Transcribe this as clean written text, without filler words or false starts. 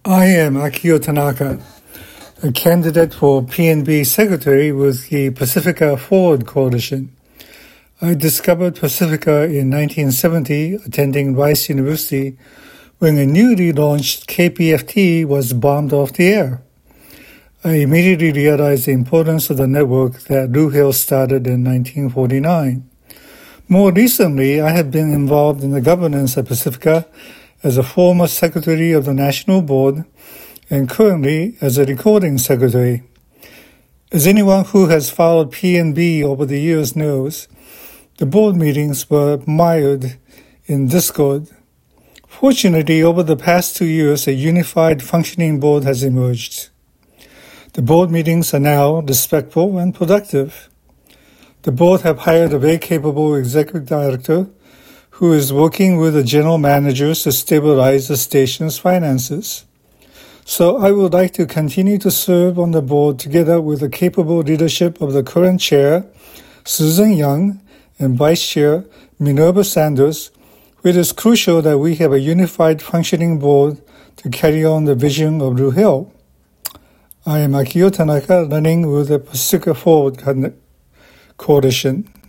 I am Akio Tanaka, a candidate for PNB Secretary with the Pacifica Forward Coalition. I discovered Pacifica in 1970, attending Rice University, when a newly launched KPFT was bombed off the air. I immediately realized the importance of the network that Lou Hill started in 1949. More recently, I have been involved in the governance of Pacifica as a former secretary of the National Board and currently as a recording secretary. As anyone who has followed PNB over the years knows, the board meetings were mired in discord. Fortunately, over the past 2 years, a unified functioning board has emerged. The board meetings are now respectful and productive. The board have hired a very capable executive director who is working with the general managers to stabilize the station's finances. So I would like to continue to serve on the board together with the capable leadership of the current chair, Susan Young, and vice chair, Minerva Sanders. It is crucial that we have a unified functioning board to carry on the vision of Lou Hill. I am Akio Tanaka, running with the Pacifica Forward Coalition.